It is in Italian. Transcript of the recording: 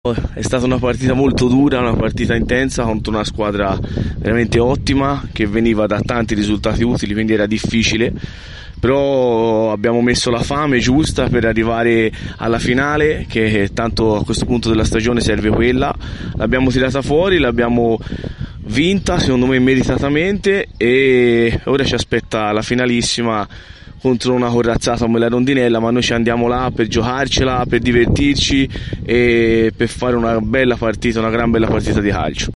È stata una partita molto dura, una partita intensa contro una squadra veramente ottima che veniva da tanti risultati utili, quindi era difficile, però abbiamo messo la fame giusta per arrivare alla finale, che tanto a questo punto della stagione serve quella. L'abbiamo tirata fuori, l'abbiamo vinta secondo me meritatamente e ora ci aspetta la finalissima contro una corazzata come la Rondinella, ma noi ci andiamo là per giocarcela, per divertirci e per fare una bella partita, una gran bella partita di calcio.